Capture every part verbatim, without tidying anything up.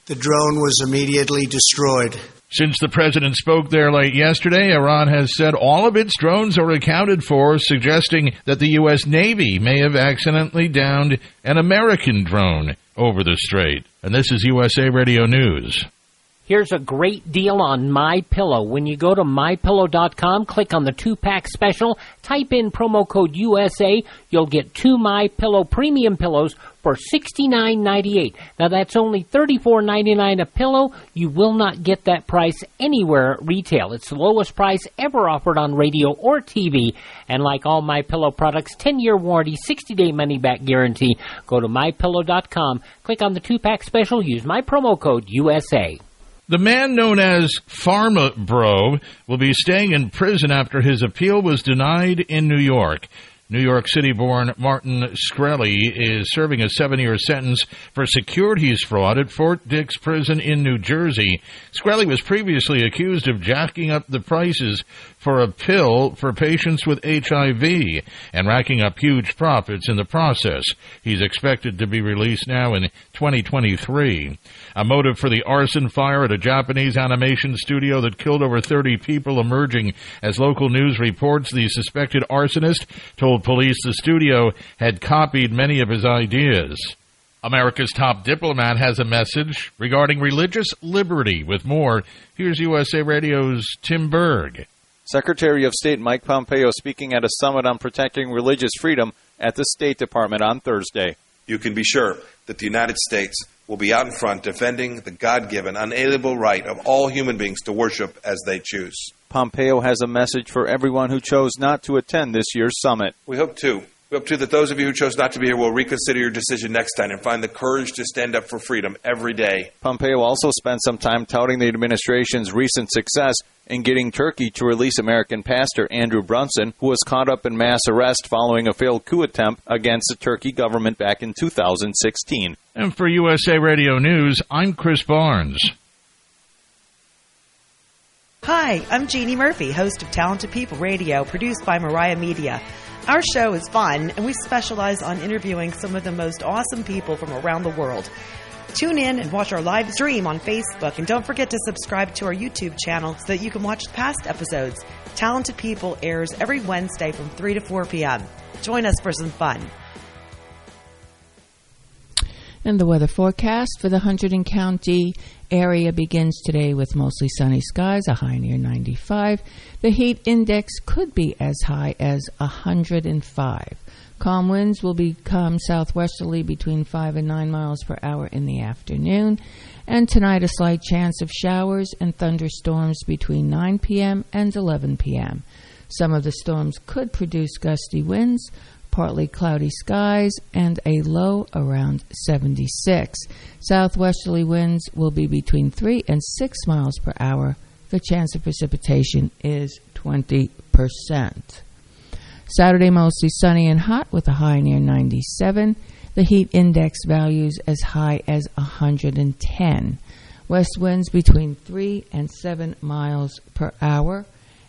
The drone was immediately destroyed. Since the president spoke there late yesterday, Iran has said all of its drones are accounted for, suggesting that the U S. Navy may have accidentally downed an American drone over the strait. And this is U S A Radio News. Here's a great deal on MyPillow. When you go to my pillow dot com, click on the two-pack special, type in promo code U S A, you'll get two MyPillow premium pillows for sixty-nine ninety-eight. Now that's only thirty-four ninety-nine a pillow. You will not get that price anywhere at retail. It's the lowest price ever offered on radio or T V. And like all MyPillow products, ten-year warranty, sixty-day money-back guarantee. Go to my pillow dot com, click on the two-pack special, use my promo code U S A. The man known as Pharma Bro will be staying in prison after his appeal was denied in New York. New York City-born Martin Shkreli is serving a seven-year sentence for securities fraud at Fort Dix Prison in New Jersey. Shkreli was previously accused of jacking up the prices for a pill for patients with H I V and racking up huge profits in the process. He's expected to be released now in twenty twenty-three. A motive for the arson fire at a Japanese animation studio that killed over thirty people emerging as local news reports. The suspected arsonist told police the studio had copied many of his ideas. America's top diplomat has a message regarding religious liberty. With more, here's U S A Radio's Tim Berg. Secretary of State Mike Pompeo speaking at a summit on protecting religious freedom at the State Department on Thursday. You can be sure that the United States will be out in front defending the God-given, unalienable right of all human beings to worship as they choose. Pompeo has a message for everyone who chose not to attend this year's summit. We hope to. We hope, too, that those of you who chose not to be here will reconsider your decision next time and find the courage to stand up for freedom every day. Pompeo also spent some time touting the administration's recent success in getting Turkey to release American pastor Andrew Brunson, who was caught up in mass arrest following a failed coup attempt against the Turkey government back in two thousand sixteen. And for U S A Radio News, I'm Chris Barnes. Hi, I'm Jeannie Murphy, host of Talented People Radio, produced by Mariah Media. Our show is fun, and we specialize on interviewing some of the most awesome people from around the world. Tune in and watch our live stream on Facebook, and don't forget to subscribe to our YouTube channel so that you can watch past episodes. Talented People airs every Wednesday from three to four p.m. Join us for some fun. And the weather forecast for the Hunterdon County area begins today with mostly sunny skies, a high near ninety-five. The heat index could be as high as one hundred five. Calm winds will become southwesterly between five and nine miles per hour in the afternoon. And tonight, a slight chance of showers and thunderstorms between nine p.m. and eleven p.m. Some of the storms could produce gusty winds, partly cloudy skies, and a low around seventy-six. Southwesterly winds will be between three and six miles per hour. The chance of precipitation is twenty percent. Saturday, mostly sunny and hot with a high near ninety-seven. The heat index values as high as one hundred ten. West winds between three and seven miles per hour.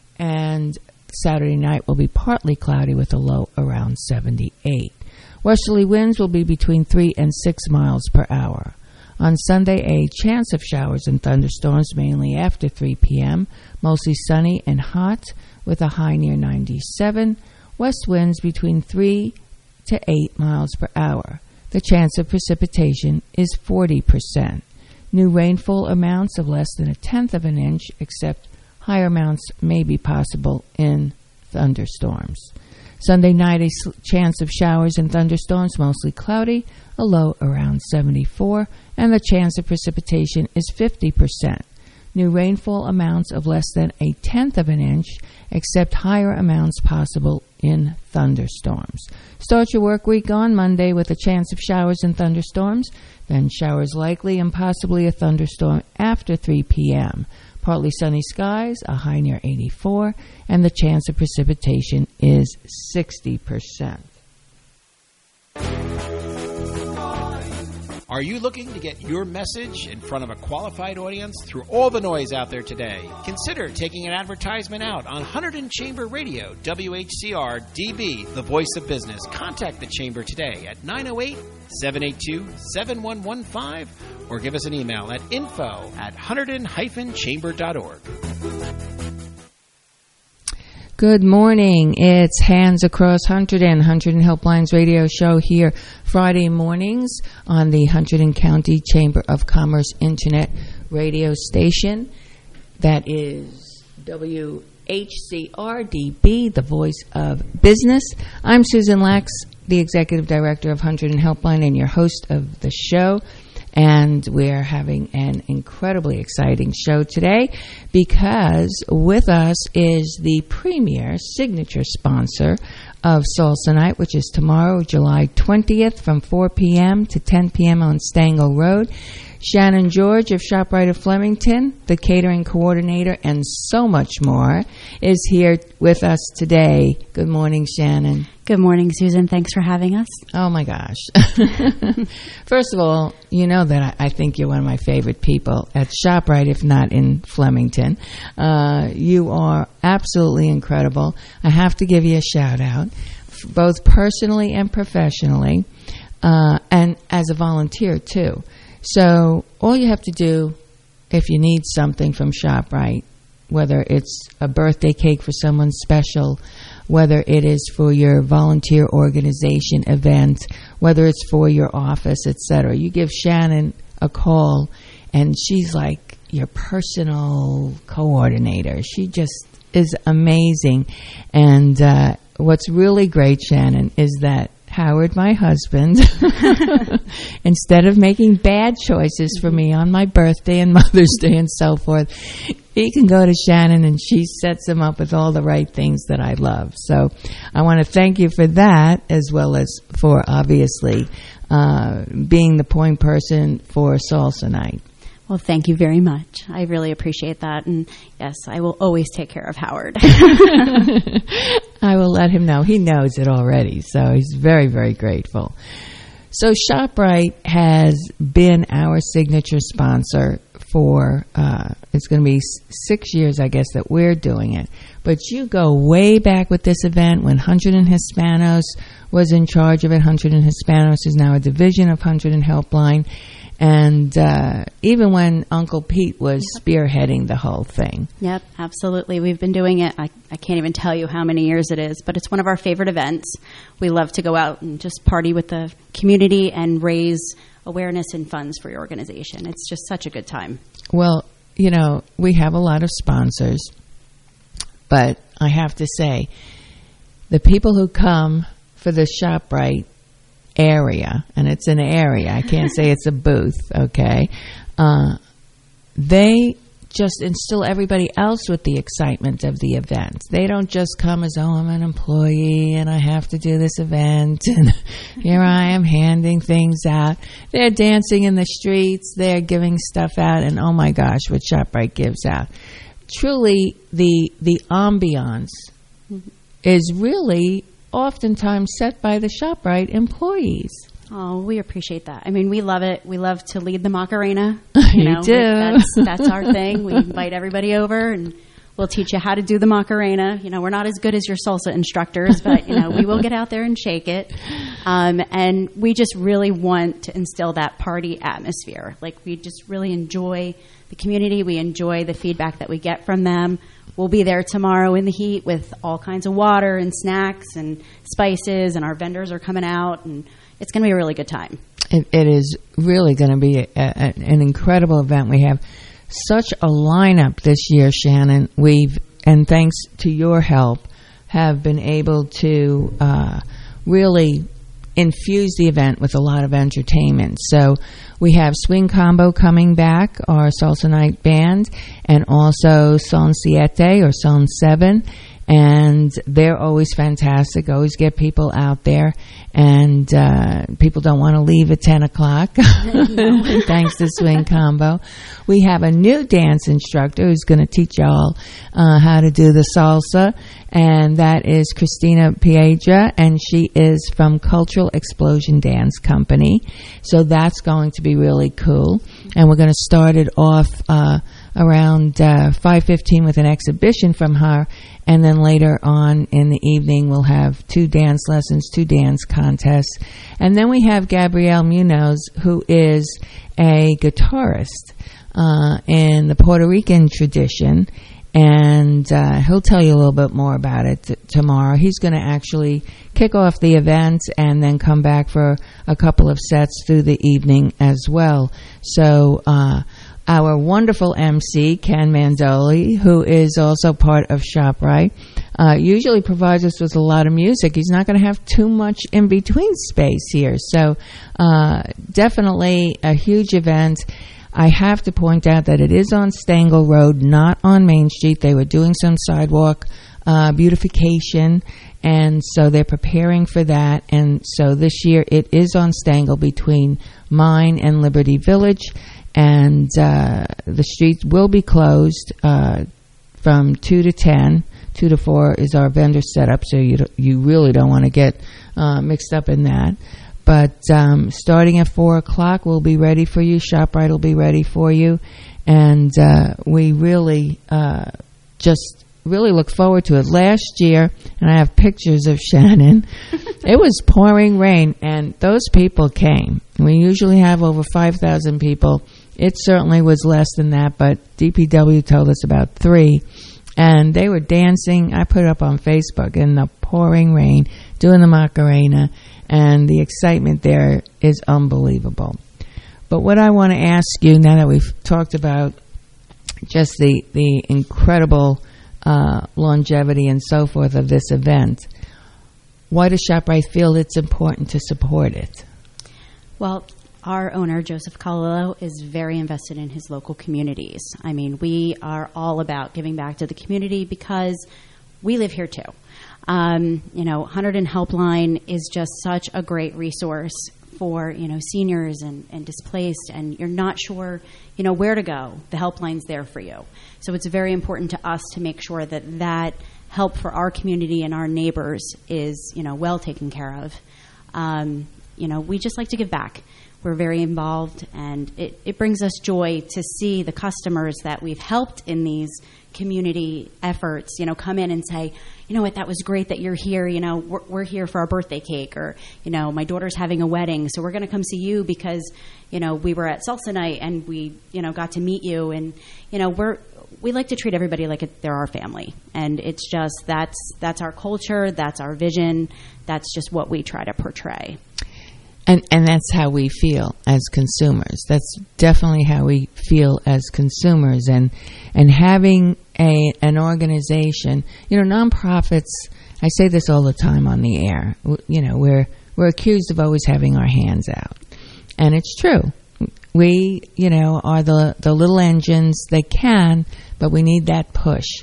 And Saturday night will be partly cloudy with a low around seventy-eight. Westerly winds will be between three and six miles per hour. On Sunday, a chance of showers and thunderstorms mainly after three p.m. Mostly sunny and hot with a high near ninety-seven. West winds between three to eight miles per hour. The chance of precipitation is forty percent. New rainfall amounts of less than a tenth of an inch, except higher amounts may be possible in thunderstorms. Sunday night, a chance of showers and thunderstorms, mostly cloudy, a low around seventy-four, and the chance of precipitation is fifty percent. New rainfall amounts of less than a tenth of an inch, except higher amounts possible in thunderstorms. Start your work week on Monday with a chance of showers and thunderstorms, then showers likely and possibly a thunderstorm after three p.m. Partly sunny skies, a high near eighty-four, and the chance of precipitation is sixty percent. Are you looking to get your message in front of a qualified audience through all the noise out there today? Consider taking an advertisement out on Hunterdon Chamber Radio, W H C R D B, the voice of business. Contact the Chamber today at nine oh eight, seven eight two, seven one one five or give us an email at info at hunterdon dash chamber dot org. Good morning. It's Hands Across Hunterdon, Hunterdon Helplines radio show here Friday mornings on the Hunterdon County Chamber of Commerce Internet radio station. That is W H C R D B, the voice of business. I'm Susan Lax, the Executive Director of Hunterdon Helpline and your host of the show. And we're having an incredibly exciting show today because with us is the premier signature sponsor of Salsa Night, which is tomorrow, July twentieth, from four p.m. to ten p.m. on Stangl Road. Shannon George of ShopRite of Flemington, the catering coordinator, and so much more, is here with us today. Good morning, Shannon. Good morning, Susan. Thanks for having us. Oh, my gosh. First of all, you know that I, I think you're one of my favorite people at ShopRite, if not in Flemington. Uh, you are absolutely incredible. I have to give you a shout-out, both personally and professionally, uh, and as a volunteer, too. So all you have to do, if you need something from ShopRite, whether it's a birthday cake for someone special, whether it is for your volunteer organization event, whether it's for your office, et cetera, you give Shannon a call, and she's like your personal coordinator. She just is amazing. And uh, what's really great, Shannon, is that Howard, my husband, instead of making bad choices for me on my birthday and Mother's Day and so forth, he can go to Shannon and she sets him up with all the right things that I love. So I want to thank you for that, as well as for obviously uh, being the point person for Salsa Night. Well, thank you very much. I really appreciate that. And yes, I will always take care of Howard. I will let him know. He knows it already, so he's very, very grateful. So ShopRite has been our signature sponsor for, uh, it's going to be six years, I guess, that we're doing it. But you go way back with this event when Hunterdon Hispanos was in charge of it. Hunterdon Hispanos is now a division of Hunterdon Helpline. And uh, even when Uncle Pete was spearheading the whole thing. Yep, absolutely. We've been doing it. I, I can't even tell you how many years it is, but it's one of our favorite events. We love to go out and just party with the community and raise awareness and funds for your organization. It's just such a good time. Well, you know, we have a lot of sponsors, but I have to say, the people who come for the ShopRite area, and it's an area, I can't say it's a booth, okay, uh, they just instill everybody else with the excitement of the event. They don't just come as, oh, I'm an employee and I have to do this event and here I am handing things out. They're dancing in the streets, they're giving stuff out, and oh my gosh, what ShopRite gives out. Truly, the the ambiance mm-hmm. is really oftentimes set by the ShopRite employees. Oh, we appreciate that. I mean, we love it. We love to lead the Macarena. You, you know, do. That's, that's our thing. We invite everybody over and we'll teach you how to do the Macarena. You know, we're not as good as your salsa instructors, but, you know, we will get out there and shake it. Um, and we just really want to instill that party atmosphere. Like, we just really enjoy the community. We enjoy the feedback that we get from them. We'll be there tomorrow in the heat with all kinds of water and snacks and spices, and our vendors are coming out, and it's going to be a really good time. It, it is really going to be a, a, an incredible event. We have such a lineup this year, Shannon. We've, and thanks to your help, have been able to uh, really infuse the event with a lot of entertainment. So we have Swing Combo coming back, our Salsa Night band, and also Son Siete or Son Seven. and they're always fantastic, always get people out there, and uh, people don't want to leave at ten o'clock, thanks to Swing Combo. We have a new dance instructor who's going to teach y'all uh, how to do the salsa, and that is Christina Piedra, and she is from Cultural Explosion Dance Company. So that's going to be really cool, and we're going to start it off uh, around uh, five fifteen with an exhibition from her, and then later on in the evening we'll have two dance lessons, two dance contests. And then we have Gabrielle Munoz, who is a guitarist uh, in the Puerto Rican tradition, and uh, he'll tell you a little bit more about it t- tomorrow. He's going to actually kick off the event and then come back for a couple of sets through the evening as well. So uh our wonderful M C, Ken Mandoli, who is also part of ShopRite, uh, usually provides us with a lot of music. He's not going to have too much in between space here. So uh, definitely a huge event. I have to point out that it is on Stengel Road, not on Main Street. They were doing some sidewalk uh, beautification, and so they're preparing for that. And so this year it is on Stengel between Mine and Liberty Village. And uh, the street will be closed uh, from two to ten. two to four is our vendor setup, so you you really don't want to get uh, mixed up in that. But um, starting at four o'clock, we'll be ready for you. ShopRite will be ready for you. And uh, we really uh, just really look forward to it. Last year, and I have pictures of Shannon, it was pouring rain, and those people came. We usually have over five thousand people. It certainly was less than that, but D P W told us about three. And they were dancing. I put it up on Facebook in the pouring rain, doing the Macarena, and the excitement there is unbelievable. But what I want to ask you, now that we've talked about just the, the incredible uh, longevity and so forth of this event, why does ShopRite feel it's important to support it? Well, our owner, Joseph Colillo, is very invested in his local communities. I mean, we are all about giving back to the community because we live here too. Um, you know, one hundred Helpline is just such a great resource for, you know, seniors and, and displaced, and you're not sure, you know, where to go. The helpline's there for you. So it's very important to us to make sure that that help for our community and our neighbors is, you know, well taken care of. Um, you know, we just like to give back. We're very involved, and it, it brings us joy to see the customers that we've helped in these community efforts, you know, come in and say, you know what, that was great that you're here. You know, we're, we're here for our birthday cake, or, you know, my daughter's having a wedding, so we're going to come see you because, you know, we were at Salsa Night and we, you know, got to meet you. And, you know, we're, we like to treat everybody like it, they're our family. And it's just, that's, that's our culture. That's our vision. That's just what we try to portray. And and that's how we feel as consumers. That's definitely how we feel as consumers. And and having a an organization, you know, nonprofits. I say this all the time on the air. You know, we're we're accused of always having our hands out, and it's true. We, you know, are the the little engines that can, but we need that push.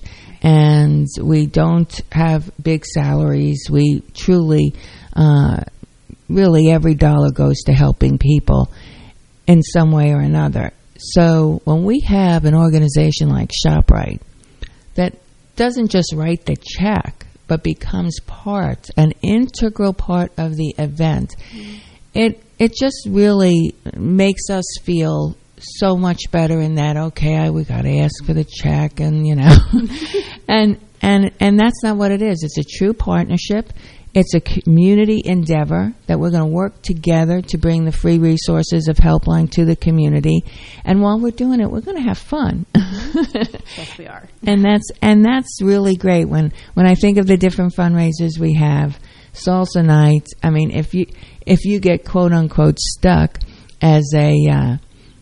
And we don't have big salaries. We truly. Uh, Really, every dollar goes to helping people in some way or another. So when we have an organization like ShopRite that doesn't just write the check, but becomes part, an integral part of the event, mm-hmm. it it just really makes us feel so much better in that, okay, we got to ask for the check, and, you know, and and and that's not what it is. It's a true partnership. It's a community endeavor that we're going to work together to bring the free resources of Helpline to the community. And while we're doing it, we're going to have fun. Yes, we are. And that's and that's really great. When when I think of the different fundraisers we have, Salsa Night. I mean, if you if you get quote unquote stuck as a uh,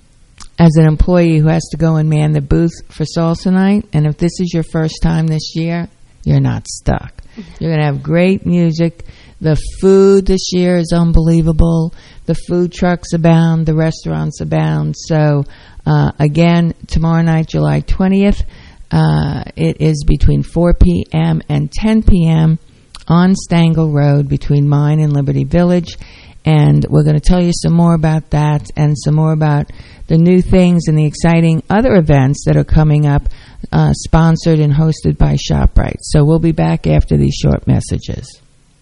as an employee who has to go and man the booth for Salsa Night, and if this is your first time this year, you're not stuck. You're going to have great music. The food this year is unbelievable. The food trucks abound. The restaurants abound. So, uh, again, tomorrow night, July twentieth, Uh, it is between four p.m. and ten p.m. on Stangl Road between Mine and Liberty Village. And we're going to tell you some more about that and some more about the new things and the exciting other events that are coming up, uh, sponsored and hosted by ShopRite. So we'll be back after these short messages.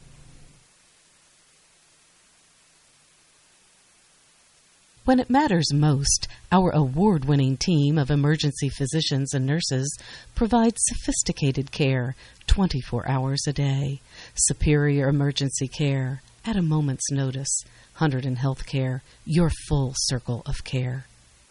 When it matters most, our award-winning team of emergency physicians and nurses provides sophisticated care twenty-four hours a day. Superior emergency care at a moment's notice. Hunterdon Healthcare, your full circle of care.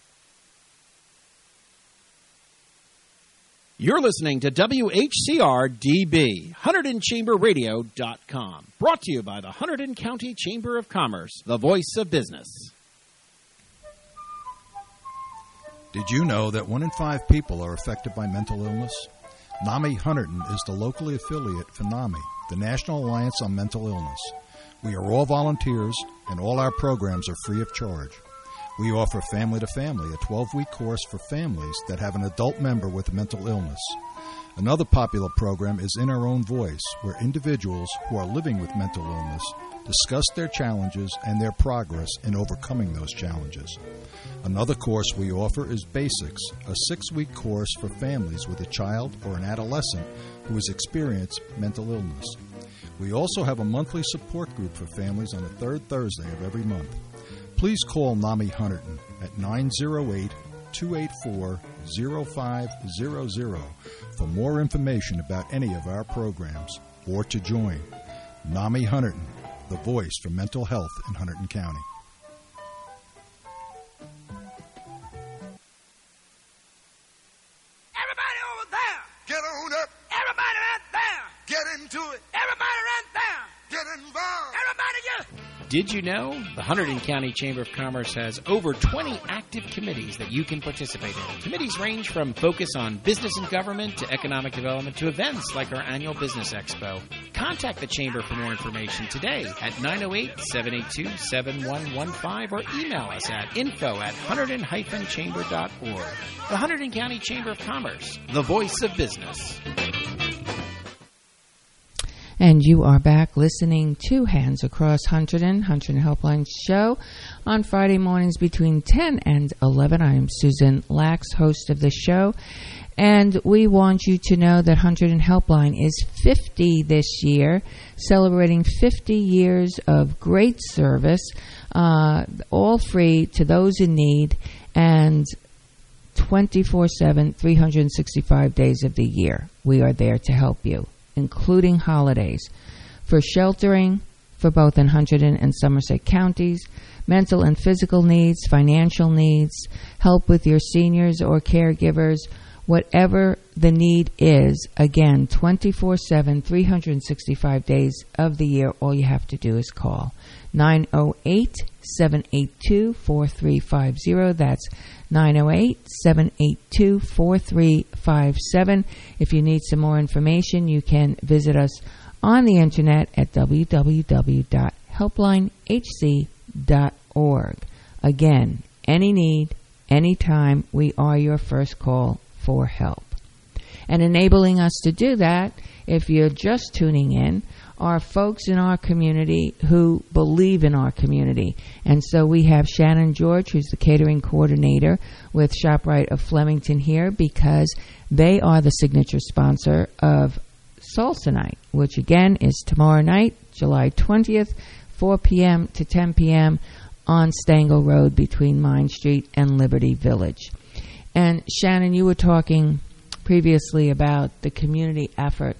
You're listening to W H C R D B, Hunterdon Chamber Radio dot com. Brought to you by the Hunterdon County Chamber of Commerce, the voice of business. Did you know that one in five people are affected by mental illness? NAMI Hunterdon is the locally affiliate for NAMI, the National Alliance on Mental Illness. We are all volunteers, and all our programs are free of charge. We offer Family to Family, a twelve-week course for families that have an adult member with a mental illness. Another popular program is In Our Own Voice, where individuals who are living with mental illness discuss their challenges and their progress in overcoming those challenges. Another course we offer is Basics, a six-week course for families with a child or an adolescent who has experienced mental illness. We also have a monthly support group for families on the third Thursday of every month. Please call NAMI Hunterdon at nine oh eight, two eight four, oh five hundred for more information about any of our programs or to join. NAMI Hunterdon, the voice for mental health in Hunterdon County. Everybody over there, get on up. Everybody right there, get into it. Everybody right there, get involved. Everybody get... Did you know the Hunterdon County Chamber of Commerce has over twenty active committees that you can participate in? Committees range from focus on business and government to economic development to events like our annual Business Expo. Contact the Chamber for more information today at nine oh eight, seven eight two, seven one one five or email us at info at hunterdon dash chamber dot org. The Hunterdon County Chamber of Commerce, the voice of business. And you are back listening to Hands Across Hunterdon, Hunterdon Helpline Show on Friday mornings between ten and eleven. I am Susan Lax, host of the show. And we want you to know that Hunterdon Helpline is fifty this year, celebrating fifty years of great service, uh, all free to those in need, and twenty-four seven, three hundred sixty-five days of the year. We are there to help you, including holidays, for sheltering for both in Hunterdon and Somerset counties, mental and physical needs, financial needs, help with your seniors or caregivers, whatever the need is. Again, twenty-four seven, three hundred sixty-five days of the year. All you have to do is call nine oh eight, seven eight two, four three five oh. That's nine oh eight, seven eight two, four three five seven. If you need some more information, you can visit us on the internet at w w w dot helpline h c dot org. Again, any need, anytime, we are your first call for help. And enabling us to do that, if you're just tuning in, are folks in our community who believe in our community. And so we have Shannon George, who's the catering coordinator with ShopRite of Flemington here, because they are the signature sponsor of Salsa Night, which again is tomorrow night, July twentieth, four p.m. to ten p.m. on Stangl Road between Mine Street and Liberty Village. And Shannon, you were talking previously about the community effort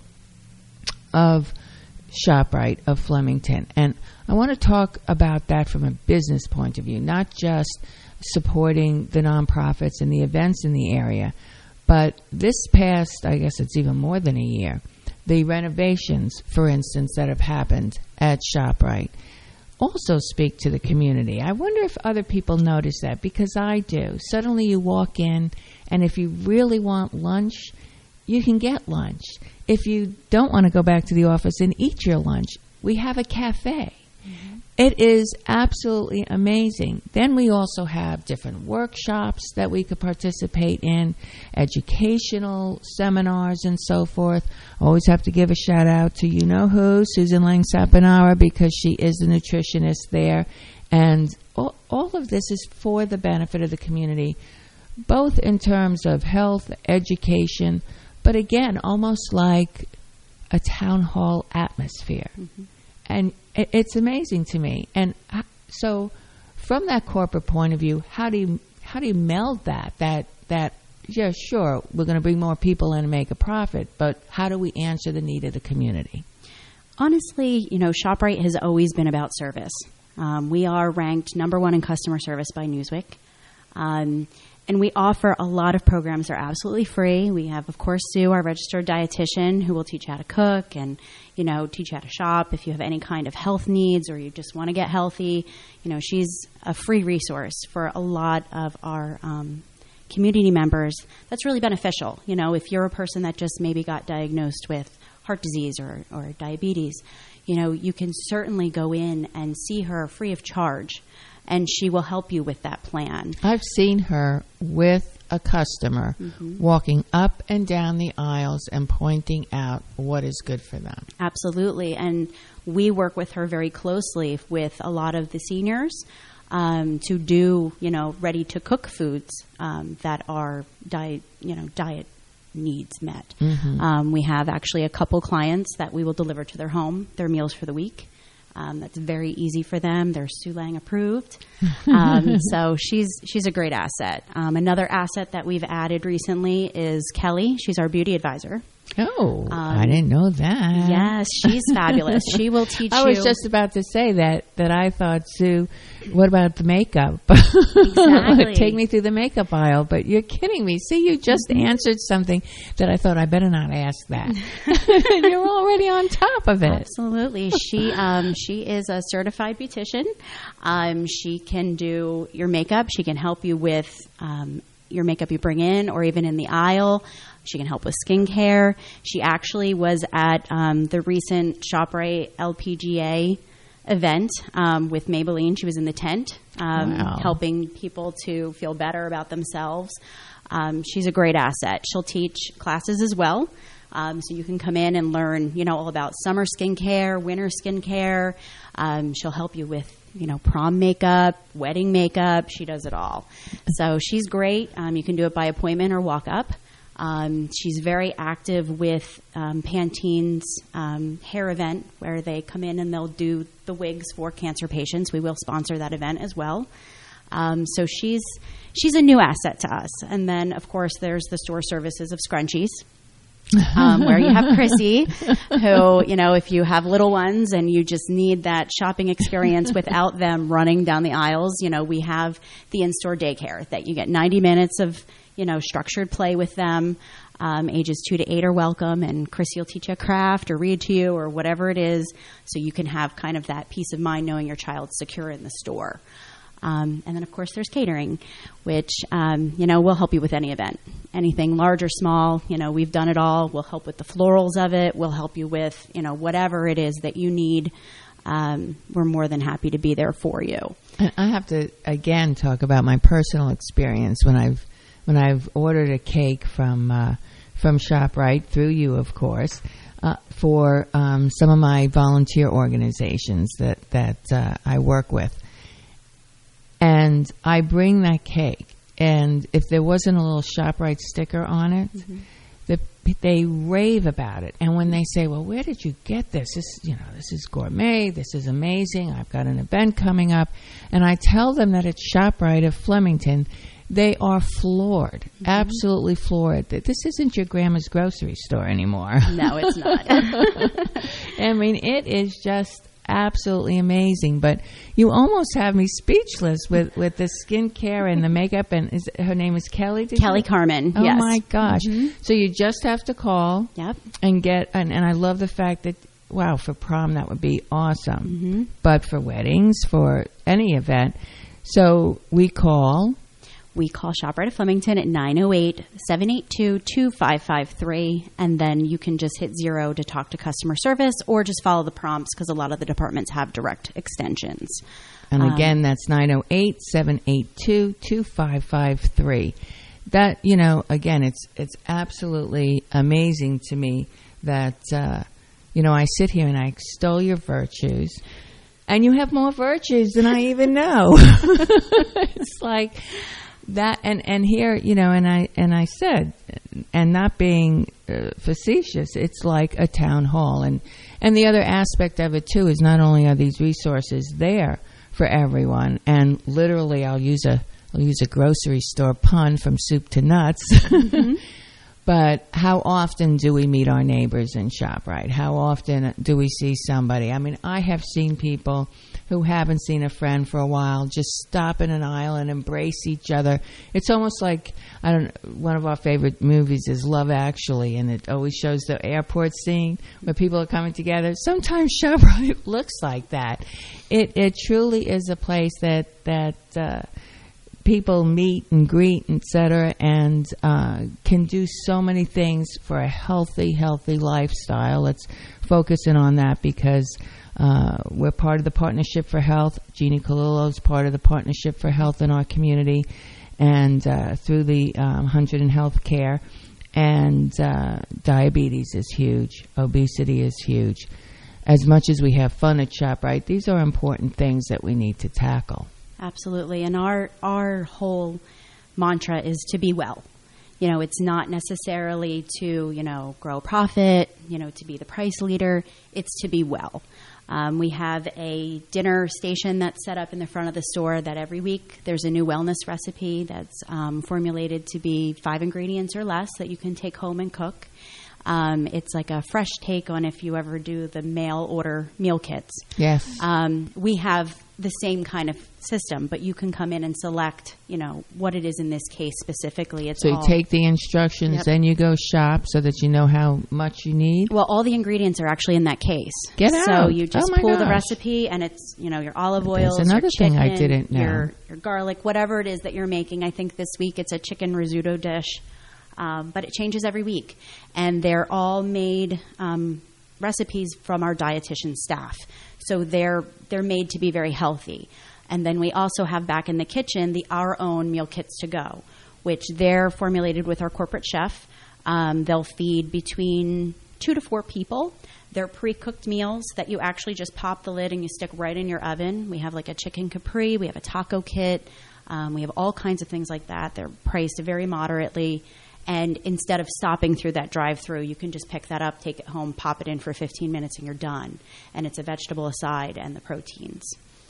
of ShopRite of Flemington. And I want to talk about that from a business point of view, not just supporting the nonprofits and the events in the area, but this past, I guess it's even more than a year, the renovations, for instance, that have happened at ShopRite also speak to the community. I wonder if other people notice that, because I do. Suddenly you walk in, and if you really want lunch, you can get lunch. If you don't want to go back to the office and eat your lunch, we have a cafe. Mm-hmm. It is absolutely amazing. Then we also have different workshops that we could participate in, educational seminars and so forth. Always have to give a shout out to you know who, Susan Lang Sapanara, because she is the nutritionist there. And all, all of this is for the benefit of the community, both in terms of health, education, but again, almost like a town hall atmosphere. Mm-hmm. And it, it's amazing to me. And uh, so from that corporate point of view, how do you, how do you meld that, that, that, yeah, sure, we're going to bring more people in and make a profit, but how do we answer the need of the community? Honestly, you know, ShopRite has always been about service. Um, we are ranked number one in customer service by Newsweek. Um, and we offer a lot of programs that are absolutely free. We have, of course, Sue, our registered dietitian, who will teach you how to cook and, you know, teach you how to shop. If you have any kind of health needs or you just want to get healthy, you know, she's a free resource for a lot of our um, community members. That's really beneficial. You know, if you're a person that just maybe got diagnosed with heart disease or, or diabetes, you know, you can certainly go in and see her free of charge, and she will help you with that plan. I've seen her with a customer mm-hmm. walking up and down the aisles and pointing out what is good for them. Absolutely. And we work with her very closely with a lot of the seniors um, to do, you know, ready-to-cook foods um, that are diet, you know, diet needs met. Mm-hmm. Um, we have actually a couple clients that we will deliver to their home, their meals for the week. Um, that's very easy for them. They're Sue Lang approved. Um, so she's she's a great asset. Um, another asset that we've added recently is Kelly. She's our beauty advisor. Oh, um, I didn't know that. Yes, she's fabulous. She will teach I you. I was just about to say that, that I thought, Sue, what about the makeup? Exactly. Take me through the makeup aisle. But you're kidding me. See, you just mm-hmm. answered something that I thought I better not ask that. You're already on top of it. Absolutely. She um, she is a certified beautician. Um, she can do your makeup. She can help you with um, your makeup you bring in or even in the aisle. She can help with skincare. She actually was at um, the recent ShopRite L P G A event um, with Maybelline. She was in the tent um, wow. helping people to feel better about themselves. Um, she's a great asset. She'll teach classes as well. Um, so you can come in and learn, you know, all about summer skincare, winter skincare. Um, she'll help you with, you know, prom makeup, wedding makeup. She does it all. So she's great. Um, you can do it by appointment or walk up. Um, she's very active with um, Pantene's um, hair event where they come in and they'll do the wigs for cancer patients. We will sponsor that event as well. Um, so she's she's a new asset to us. And then, of course, there's the store services of Scrunchies. um, where you have Chrissy, who, you know, if you have little ones and you just need that shopping experience without them running down the aisles, you know, we have the in-store daycare that you get ninety minutes of, you know, structured play with them. Um, ages two to eight are welcome, and Chrissy will teach you a craft or read to you or whatever it is, so you can have kind of that peace of mind knowing your child's secure in the store. Um, and then, of course, there's catering, which, um, you know, we'll help you with any event. Anything large or small, you know, we've done it all. We'll help with the florals of it. We'll help you with, you know, whatever it is that you need. Um, we're more than happy to be there for you. And I have to, again, talk about my personal experience when I've when I've ordered a cake from uh, from ShopRite, through you, of course, uh, for um, some of my volunteer organizations that, that uh, I work with. And I bring that cake, and if there wasn't a little ShopRite sticker on it, mm-hmm. the, they rave about it. And when they say, well, where did you get this? This, you know, this is gourmet. This is amazing. I've got an event coming up. And I tell them that it's ShopRite of Flemington. They are floored, mm-hmm. absolutely floored. This isn't your grandma's grocery store anymore. No, it's not. I mean, it is just absolutely amazing. But you almost have me speechless with, with the skincare and the makeup. And is her name is Kelly? Kelly you? Carmen. Oh, yes. my gosh. Mm-hmm. So you just have to call yep. and get, and, and I love the fact that, wow, for prom that would be awesome. Mm-hmm. But for weddings, for any event. So we call. we call ShopRite at Flemington at nine oh eight, seven eight two, two five five three, and then you can just hit zero to talk to customer service or just follow the prompts because a lot of the departments have direct extensions. And again, Um, that's nine oh eight, seven eight two, two five five three. That, you know, again, it's it's absolutely amazing to me that, uh, you know, I sit here and I extol your virtues. And you have more virtues than I even know. It's like that, and, and here, you know, and I and I said, and not being uh, facetious, it's like a town hall, and and the other aspect of it too is not only are these resources there for everyone, and literally, I'll use a I'll use a grocery store pun from soup to nuts. Mm-hmm. But how often do we meet our neighbors in ShopRite? How often do we see somebody? I mean, I have seen people who haven't seen a friend for a while just stop in an aisle and embrace each other. It's almost like, I don't know, one of our favorite movies is Love Actually, and it always shows the airport scene where people are coming together. Sometimes ShopRite looks like that. It it truly is a place that, that uh, people meet and greet, et cetera, and uh, can do so many things for a healthy, healthy lifestyle. Let's focus in on that because uh, we're part of the Partnership for Health. Jeannie Colillo is part of the Partnership for Health in our community, and uh, through the um, one hundred in Healthcare. And uh, diabetes is huge. Obesity is huge. As much as we have fun at ShopRite, these are important things that we need to tackle. Absolutely. And our our whole mantra is to be well. You know, it's not necessarily to, you know, grow profit, you know, to be the price leader. It's to be well. Um, we have a dinner station that's set up in the front of the store that every week there's a new wellness recipe that's um, formulated to be five ingredients or less that you can take home and cook. Um, it's like a fresh take on if you ever do the mail order meal kits. Yes. Um, we have the same kind of system, but you can come in and select, you know, what it is in this case specifically. It's so you all, take the instructions, Yep. then you go shop so that you know how much you need. Well, all the ingredients are actually in that case. Get So out. you just Oh, my pull the gosh. recipe, and it's, you know, your olive oils, There's another your thing chicken, I didn't know. Your, your garlic, whatever it is that you're making. I think this week it's a chicken risotto dish, um, but it changes every week. And they're all made um, recipes from our dietitian staff. So they're they're made to be very healthy. And then we also have back in the kitchen the our own meal kits to go, which they're formulated with our corporate chef. Um, they'll feed between two to four people. They're pre-cooked meals that you actually just pop the lid and you stick right in your oven. We have like a chicken capri. We have a taco kit. Um, we have all kinds of things like that. They're priced very moderately. And instead of stopping through that drive-through, you can just pick that up, take it home, pop it in for fifteen minutes, and you're done. And it's a vegetable aside and the proteins.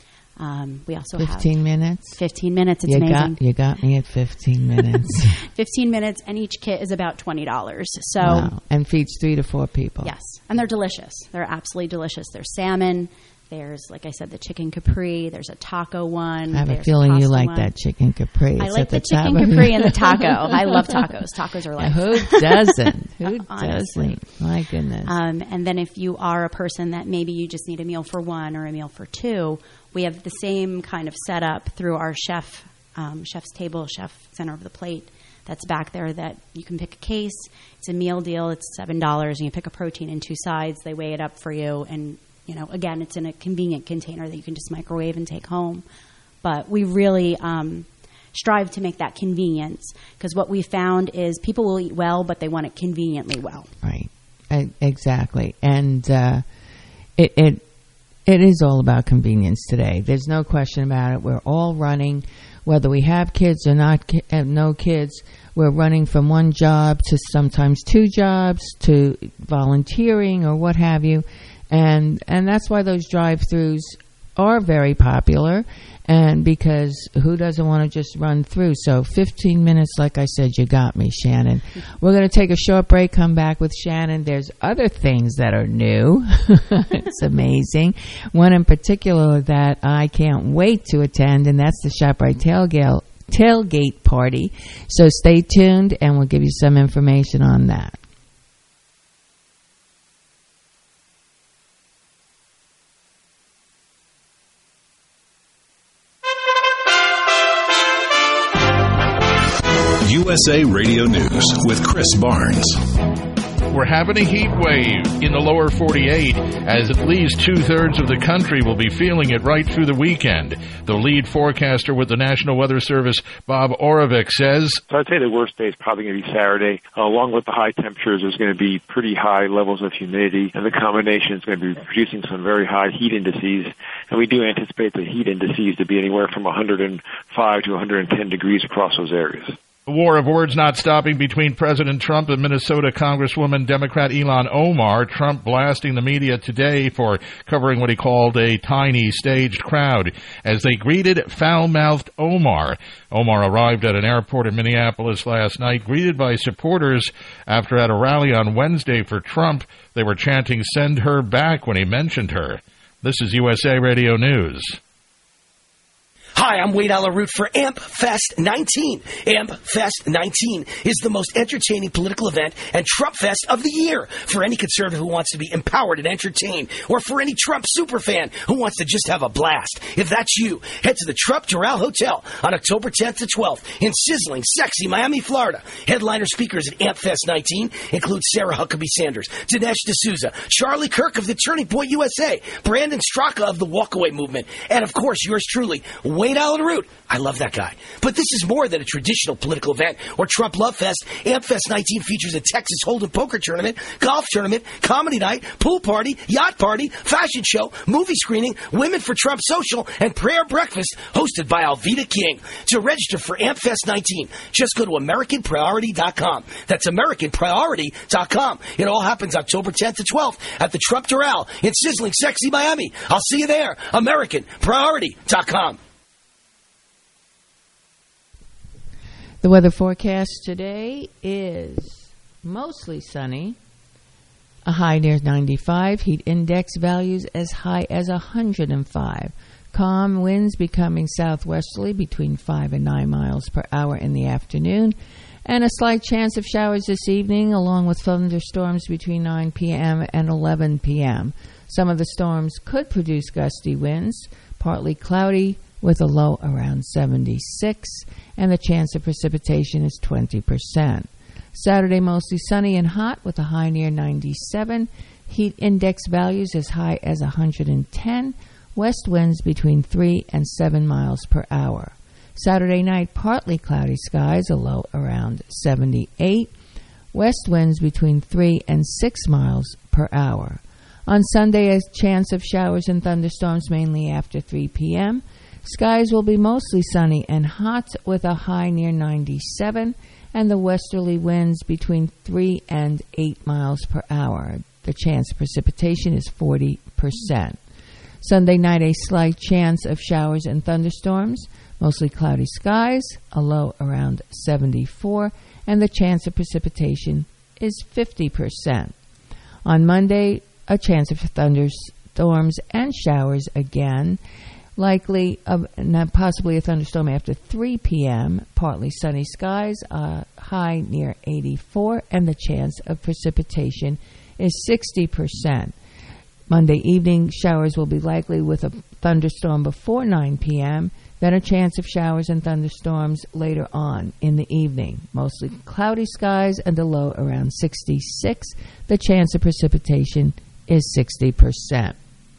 Um, we also have fifteen minutes? fifteen minutes. It's you amazing. Got, you got me at fifteen minutes. fifteen minutes, and each kit is about twenty dollars. So, wow. And feeds three to four people. yes. And they're delicious. They're absolutely delicious. There's salmon. There's, like I said, the chicken capri. There's a taco one. I have a There's feeling you pasta like one. that chicken capri. I It's like at the, the top chicken of capri your- and the taco. I love tacos. Tacos are life. Who doesn't? Who Honestly. doesn't? My goodness. Um, and then if you are a person that maybe you just need a meal for one or a meal for two, we have the same kind of setup through our chef, um, chef's table, chef center of the plate that's back there that you can pick a case. It's a meal deal. It's seven dollars, and you pick a protein in two sides. They weigh it up for you, and you know, again, it's in a convenient container that you can just microwave and take home. But we really um, strive to make that convenience because what we found is people will eat well, but they want it conveniently well. Right. E- Exactly. And uh, it, it it is all about convenience today. There's no question about it. We're all running, whether we have kids or not, ki- have no kids. We're running from one job to sometimes two jobs to volunteering or what have you. And and that's why those drive-thrus are very popular, and because who doesn't want to just run through? So fifteen minutes, like I said, you got me, Shannon. We're going to take a short break, come back with Shannon. There's other things that are new. It's amazing. One in particular that I can't wait to attend, and that's the ShopRite Tailgate, tailgate Party. So stay tuned, and we'll give you some information on that. U S A Radio News with Chris Barnes. We're having a heat wave in the lower forty-eight, as at least two-thirds of the country will be feeling it right through the weekend. The lead forecaster with the National Weather Service, Bob Oravec, says, So I'd say the worst day is probably going to be Saturday. Uh, along with the high temperatures, there's going to be pretty high levels of humidity, and the combination is going to be producing some very high heat indices. And we do anticipate the heat indices to be anywhere from one hundred five to one hundred ten degrees across those areas. The war of words not stopping between President Trump and Minnesota Congresswoman Democrat Ilhan Omar. Trump blasting the media today for covering what he called a tiny staged crowd as they greeted foul-mouthed Omar. Omar arrived at an airport in Minneapolis last night, greeted by supporters after at a rally on Wednesday for Trump. They were chanting, "Send her back," when he mentioned her. This is U S A Radio News. Hi, I'm Wade Alaroot for A M P Fest nineteen. A M P Fest nineteen is the most entertaining political event and Trump Fest of the year for any conservative who wants to be empowered and entertained, or for any Trump superfan who wants to just have a blast. If that's you, head to the Trump Doral Hotel on October tenth to twelfth in sizzling, sexy Miami, Florida. Headliner speakers at A M P Fest nineteen include Sarah Huckabee Sanders, Dinesh D'Souza, Charlie Kirk of the Turning Point U S A, Brandon Straka of the Walkaway Movement, and of course yours truly, Wade Alaroot. I love that guy. But this is more than a traditional political event or Trump Love Fest. A M P Fest nineteen features a Texas Hold'em poker tournament, golf tournament, comedy night, pool party, yacht party, fashion show, movie screening, Women for Trump social, and prayer breakfast hosted by Alveda King. To register for A M P Fest nineteen, just go to American Priority dot com. That's American Priority dot com. It all happens October tenth to twelfth at the Trump Doral in sizzling, sexy Miami. I'll see you there. American Priority dot com. The weather forecast today is mostly sunny, a high near ninety-five, heat index values as high as one hundred five. Calm winds becoming southwesterly between five and nine miles per hour in the afternoon, and a slight chance of showers this evening, along with thunderstorms between nine p.m. and eleven p.m. Some of the storms could produce gusty winds, partly cloudy with a low around seventy-six, and the chance of precipitation is twenty percent. Saturday, mostly sunny and hot with a high near ninety-seven. Heat index values as high as one hundred ten. West winds between three and seven miles per hour. Saturday night, partly cloudy skies, a low around seventy-eight. West winds between three and six miles per hour. On Sunday, a chance of showers and thunderstorms mainly after three p.m. Skies will be mostly sunny and hot with a high near ninety-seven, and the westerly winds between three and eight miles per hour. The chance of precipitation is forty percent. Sunday night, a slight chance of showers and thunderstorms, mostly cloudy skies, a low around seventy-four, and the chance of precipitation is fifty percent. On Monday, a chance of thunderstorms and showers again, likely of, possibly a thunderstorm after three p.m., partly sunny skies, uh, high near eighty-four, and the chance of precipitation is sixty percent. Monday evening, showers will be likely with a thunderstorm before nine p.m., then a chance of showers and thunderstorms later on in the evening. Mostly cloudy skies and a low around sixty-six. The chance of precipitation is sixty percent.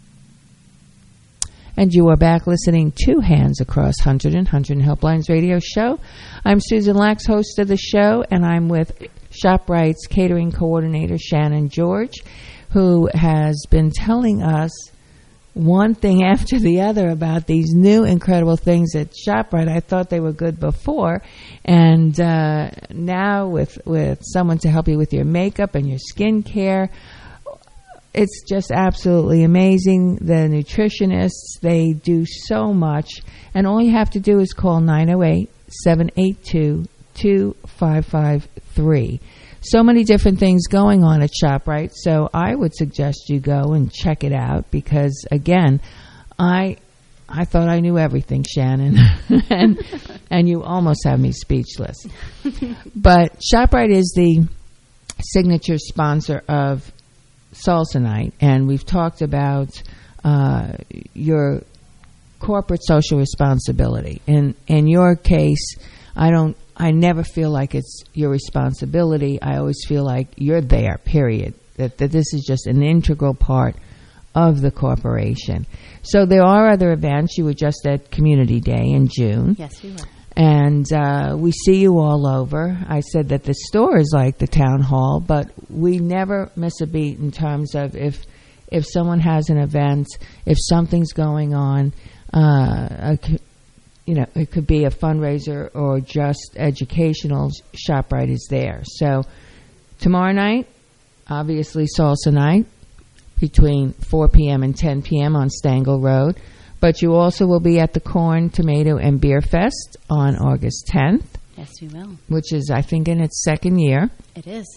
And you are back listening to Hands Across Hunterdon, Hunterdon Helplines radio show. I'm Susan Lax, host of the show, and I'm with ShopRite's catering coordinator, Shannon George, who has been telling us one thing after the other about these new incredible things at ShopRite. I thought they were good before, and uh, now with, with someone to help you with your makeup and your skin care, it's just absolutely amazing. The nutritionists, they do so much. And all you have to do is call nine oh eight, seven eight two, two five five three. So many different things going on at ShopRite. So I would suggest you go and check it out because, again, I I thought I knew everything, Shannon. and, and you almost have me speechless. But ShopRite is the signature sponsor of Salsa Night, and we've talked about uh, your corporate social responsibility. In in your case, I don't I never feel like it's your responsibility. I always feel like you're there, period. That, that this is just an integral part of the corporation. So there are other events. You were just at Community Day in June. Yes, we were. And uh, we see you all over. I said that the store is like the town hall, but we never miss a beat in terms of if if someone has an event, if something's going on, uh, a, you know, it could be a fundraiser or just educational. ShopRite is there. So tomorrow night, obviously Salsa Night, between four p.m. and ten p.m. on Stangl Road. But you also will be at the Corn, Tomato, and Beer Fest on August tenth. Yes, we will. Which is, I think, in its second year. It is.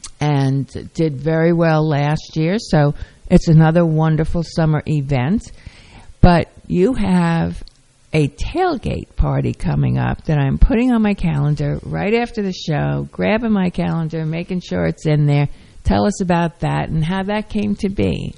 And did very well last year. So it's another wonderful summer event. But you have a tailgate party coming up that I'm putting on my calendar right after the show, grabbing my calendar, making sure it's in there. Tell us about that and how that came to be.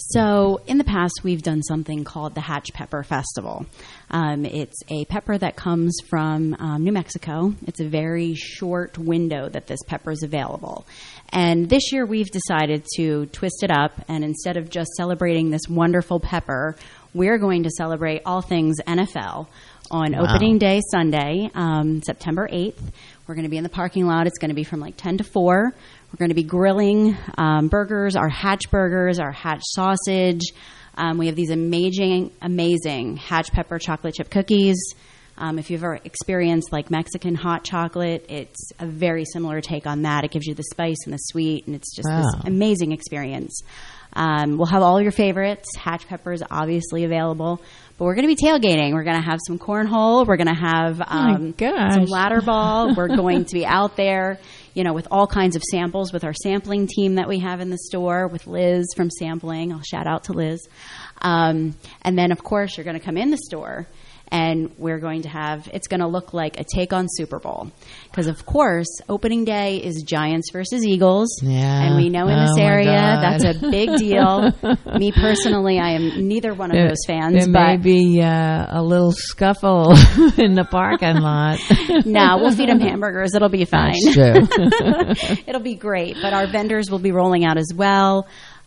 So in the past, we've done something called the Hatch Pepper Festival. Um, it's a pepper that comes from um, New Mexico. It's a very short window that this pepper is available. And this year, we've decided to twist it up, and instead of just celebrating this wonderful pepper, we're going to celebrate all things N F L on Wow. opening day Sunday, um, September eighth. We're going to be in the parking lot. It's going to be from like ten to four. We're going to be grilling um, burgers, our Hatch burgers, our Hatch sausage. Um, we have these amazing, amazing Hatch pepper chocolate chip cookies. Um, if you've ever experienced like Mexican hot chocolate, it's a very similar take on that. It gives you the spice and the sweet, and it's just Wow. this amazing experience. Um, we'll have all your favorites. Hatch peppers obviously available. But we're going to be tailgating. We're going to have some cornhole. We're going to have um, gosh. some ladder ball. We're going to be out there, you know, with all kinds of samples with our sampling team that we have in the store, with Liz from Sampling. I'll shout out to Liz. Um, and then, of course, you're going to come in the store, and we're going to have, it's going to look like a take on Super Bowl. Because, of course, opening day is Giants versus Eagles. Yeah. And we know in this Oh, my area God. that's a big deal. Me personally, I am neither one of There- those fans. There but may be uh, a little scuffle in the parking lot. No, we'll feed them hamburgers. It'll be fine. That's true. It'll be great. But our vendors will be rolling out as well.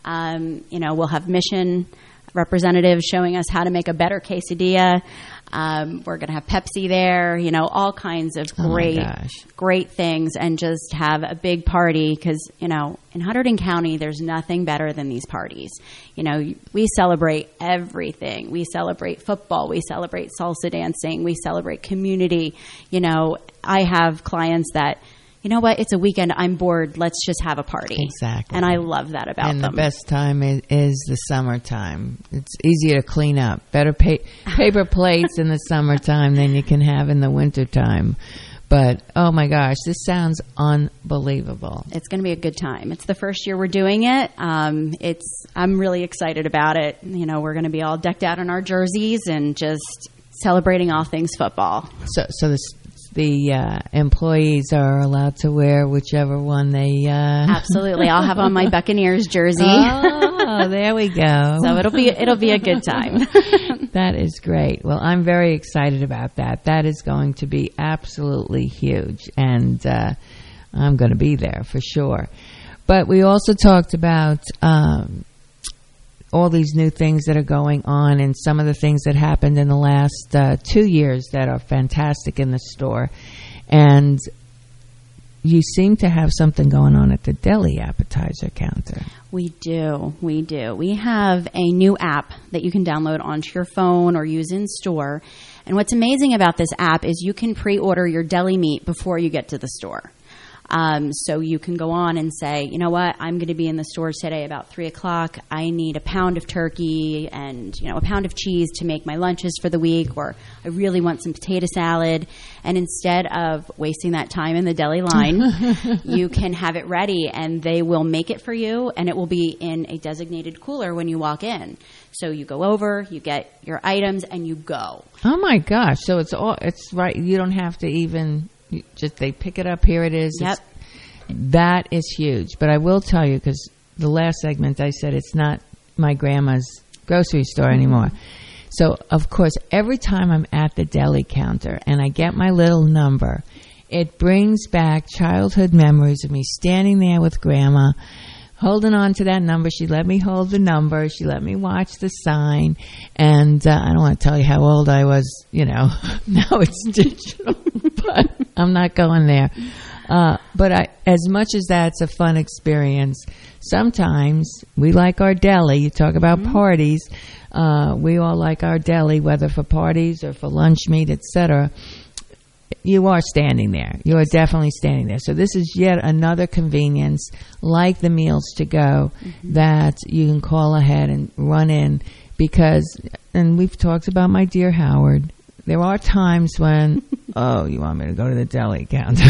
Um, you know, we'll have Mission representatives showing us how to make a better quesadilla. Um, we're going to have Pepsi there, you know, all kinds of Oh, my great, gosh. great things, and just have a big party because, you know, in Hunterdon County, there's nothing better than these parties. You know, we celebrate everything. We celebrate football. We celebrate salsa dancing. We celebrate community. You know, I have clients that, you know what, it's a weekend, I'm bored, let's just have a party. Exactly. And I love that about and them. the best time is, is the summertime. It's easier to clean up. Better pa- paper plates in the summertime than you can have in the wintertime. But, oh my gosh, this sounds unbelievable. It's going to be a good time. It's the first year we're doing it. Um, it's I'm really excited about it. You know, we're going to be all decked out in our jerseys and just celebrating all things football. So, so the, the uh, employees are allowed to wear whichever one they... Uh... Absolutely. I'll have on my Buccaneers jersey. Oh, there we go. So it'll be it'll be a good time. That is great. Well, I'm very excited about that. That is going to be absolutely huge, and uh, I'm going to be there for sure. But we also talked about um, all these new things that are going on, and some of the things that happened in the last uh, two years that are fantastic in the store. And you seem to have something going on at the deli appetizer counter. We do. We do. We have a new app that you can download onto your phone or use in store. And what's amazing about this app is you can pre-order your deli meat before you get to the store. Um, so you can go on and say, you know what, I'm going to be in the store today about three o'clock. I need a pound of turkey and, you know, a pound of cheese to make my lunches for the week, or I really want some potato salad. And instead of wasting that time in the deli line, you can have it ready and they will make it for you, and it will be in a designated cooler when you walk in. So you go over, you get your items, and you go. Oh my gosh! So it's all it's right. You don't have to even you just they pick it up. Here it is. Yep. It's, that is huge. But I will tell you, because the last segment I said it's not my grandma's grocery store anymore. So of course, every time I'm at the deli counter and I get my little number, it brings back childhood memories of me standing there with Grandma, holding on to that number. She let me hold the number. She let me watch the sign. And uh, I don't want to tell you how old I was, you know. Now it's digital, but I'm not going there. Uh, but I, as much as that's a fun experience, sometimes we like our deli. You talk about mm-hmm. parties. Uh, we all like our deli, whether for parties or for lunch meat, et cetera. You are standing there. You are definitely standing there. So this is yet another convenience, like the meals to go, mm-hmm. that you can call ahead and run in because, and we've talked about my dear Howard, there are times when, oh, you want me to go to the deli counter?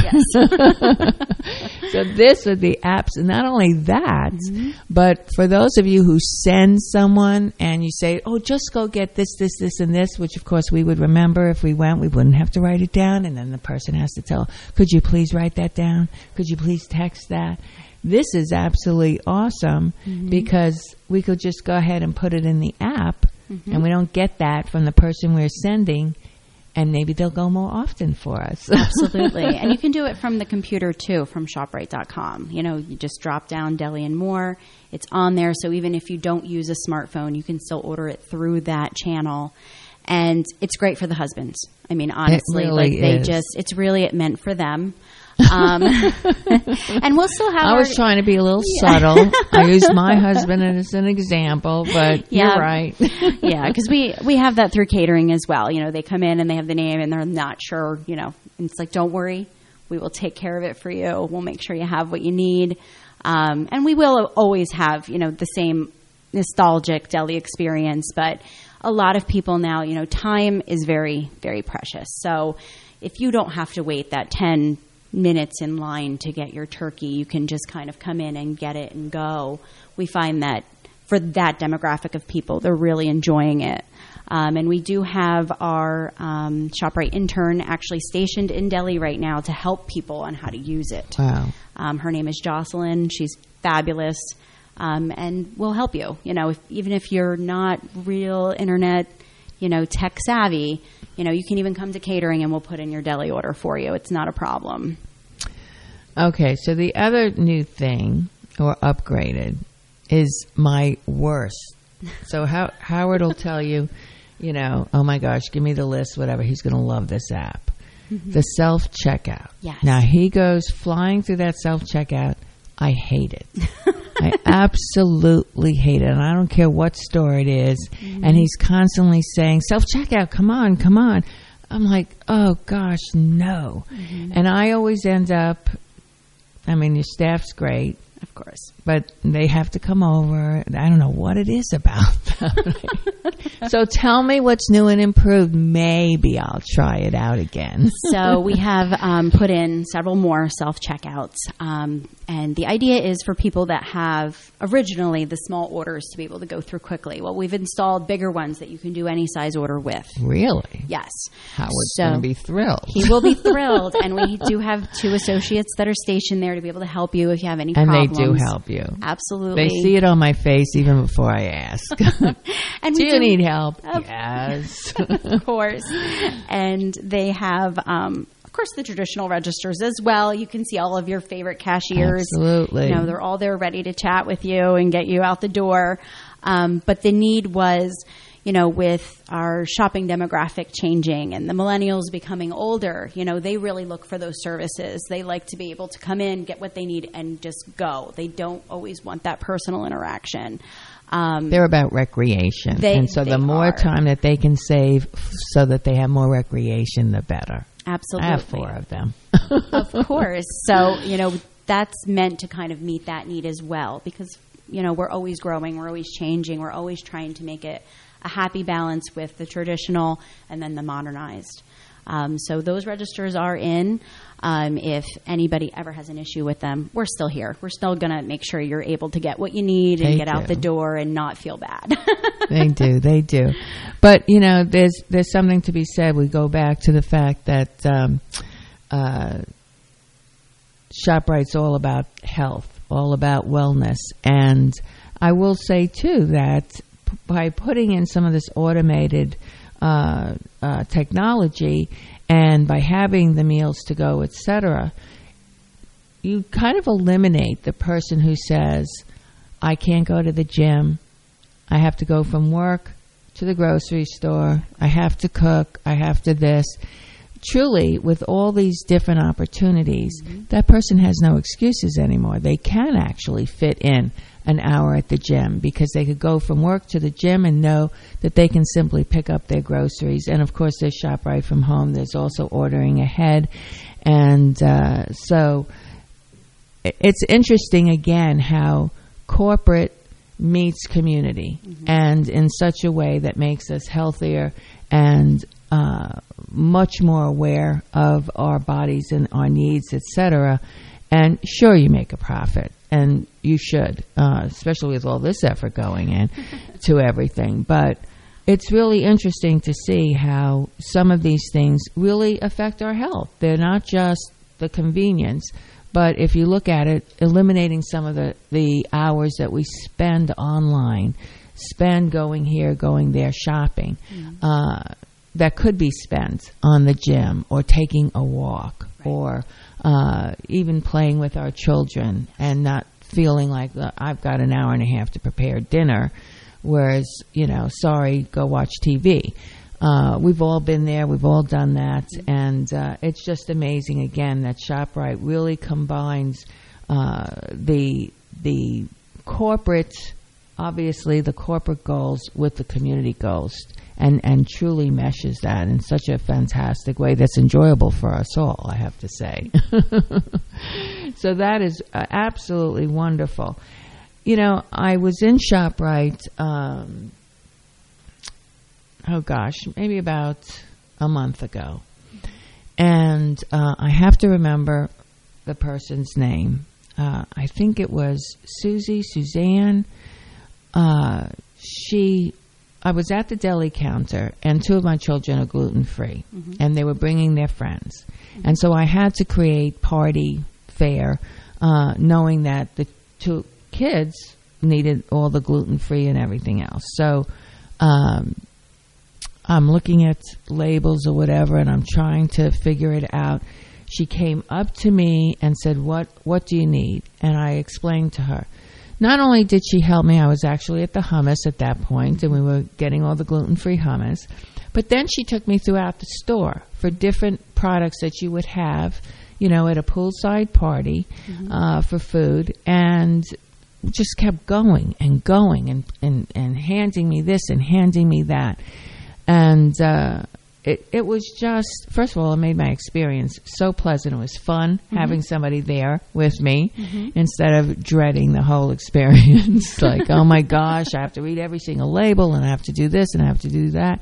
Yes. So this would be apps. And not only that, mm-hmm. but for those of you who send someone and you say, oh, just go get this, this, this, and this, which of course we would remember if we went, we wouldn't have to write it down. And then the person has to tell, could you please write that down? Could you please text that? This is absolutely awesome mm-hmm. because we could just go ahead and put it in the app mm-hmm. and we don't get that from the person we're sending. And maybe they'll go more often for us. Absolutely. And you can do it from the computer, too, from ShopRite dot com. You know, you just drop down Deli and More. It's on there. So even if you don't use a smartphone, you can still order it through that channel. And it's great for the husbands. I mean, honestly, really like they is. just, it's really meant for them. Um, and we'll still have I was our, trying to be a little yeah. subtle. I used my husband as an example, but yeah. you're right. Yeah, because we, we have that through catering as well. You know, they come in and they have the name and they're not sure, you know, and it's like, don't worry. We will take care of it for you. We'll make sure you have what you need. Um, and we will always have, you know, the same nostalgic deli experience. But a lot of people now, you know, time is very, very precious. So if you don't have to wait that ten minutes in line to get your turkey, you can just kind of come in and get it and go. We find that for that demographic of people, they're really enjoying it. Um, and we do have our um, ShopRite intern actually stationed in Delhi right now to help people on how to use it. Wow. Um, her name is Jocelyn. She's fabulous. Um, and we'll help you. You know, if, even if you're not real internet, you know, tech savvy, you know, you can even come to catering and we'll put in your deli order for you. It's not a problem. Okay, so the other new thing, or upgraded, is my worst. So how, Howard will tell you, you know, oh my gosh, give me the list, whatever. He's going to love this app. Mm-hmm. The self-checkout. Yes. Now, he goes flying through that self-checkout. I hate it. I absolutely hate it. And I don't care what store it is. Mm-hmm. And he's constantly saying, self-checkout, come on, come on. I'm like, oh, gosh, no. Mm-hmm. And I always end up, I mean, your staff's great. Of course. But they have to come over. I don't know what it is about them. So tell me what's new and improved. Maybe I'll try it out again. So we have um, put in several more self-checkouts. Um, and the idea is for people that have originally the small orders to be able to go through quickly. Well, we've installed bigger ones that you can do any size order with. Really? Yes. Howard's so going to be thrilled. He will be thrilled. And we do have two associates that are stationed there to be able to help you if you have any and problems. And they do help you. Absolutely. They see it on my face even before I ask. And do we you do, need help? Of, yes. Of course. And they have, um, of course, the traditional registers as well. You can see all of your favorite cashiers. Absolutely. You know, they're all there ready to chat with you and get you out the door. Um, but the need was, you know, with our shopping demographic changing and the millennials becoming older, you know, they really look for those services. They like to be able to come in, get what they need, and just go. They don't always want that personal interaction. Um, They're about recreation. They, and so the more are. time that they can save so that they have more recreation, the better. Absolutely. I have four of them. Of course. So, you know, that's meant to kind of meet that need as well because, you know, we're always growing. We're always changing. We're always trying to make it a happy balance with the traditional and then the modernized. Um, so those registers are in. Um, if anybody ever has an issue with them, we're still here. We're still going to make sure you're able to get what you need and they get do. out the door and not feel bad. They do. They do. But, you know, there's there's something to be said. We go back to the fact that um, uh, ShopRite's all about health, all about wellness. And I will say, too, that by putting in some of this automated uh, uh, technology And by having the meals to go, et cetera, you kind of eliminate the person who says, I can't go to the gym. I have to go from work to the grocery store. I have to cook. I have to this. Truly, with all these different opportunities, mm-hmm. that person has no excuses anymore. They can actually fit in an hour at the gym because they could go from work to the gym and know that they can simply pick up their groceries. And, of course, there's Shop Right from Home. There's also ordering ahead. And uh, so it's interesting, again, how corporate meets community, mm-hmm. and in such a way that makes us healthier and uh, much more aware of our bodies and our needs, et cetera. And sure, you make a profit, and you should, uh, especially with all this effort going in to everything. But it's really interesting to see how some of these things really affect our health. They're not just the convenience, but if you look at it, eliminating some of the, the hours that we spend online, spend going here, going there, shopping, mm-hmm. uh, that could be spent on the gym or taking a walk, right. or uh, even playing with our children and not feeling like uh, I've got an hour and a half to prepare dinner, whereas, you know, sorry, go watch T V. Uh, we've all been there. We've all done that. And uh, it's just amazing, again, that ShopRite really combines uh, the the corporate, obviously the corporate goals with the community goals, and, and truly meshes that in such a fantastic way that's enjoyable for us all, I have to say. So that is uh, absolutely wonderful. You know, I was in ShopRite, um, oh gosh, maybe about a month ago. And uh, I have to remember the person's name. Uh, I think it was Susie, Suzanne. Uh, she, I was at the deli counter, and two of my children are gluten-free, mm-hmm. and they were bringing their friends. Mm-hmm. And so I had to create party fare, uh, knowing that the two kids needed all the gluten-free and everything else. So um, I'm looking at labels or whatever, and I'm trying to figure it out. She came up to me and said, what, what do you need? And I explained to her. Not only did she help me, I was actually at the hummus at that point, and we were getting all the gluten-free hummus. But then she took me throughout the store for different products that you would have, you know, at a poolside party, mm-hmm. uh, for food, and just kept going and going and, and, and handing me this and handing me that. And uh, it, it was just, first of all, it made my experience so pleasant. It was fun mm-hmm. having somebody there with me mm-hmm. instead of dreading the whole experience. Like, oh my gosh, I have to read every single label, and I have to do this and I have to do that.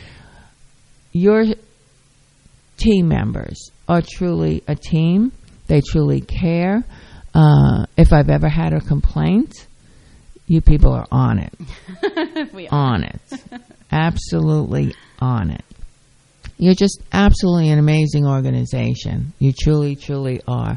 Your team members are truly a team. They truly care. Uh, if I've ever had a complaint, you people are on it. We are. On it. Absolutely on it. You're just absolutely an amazing organization. You truly, truly are.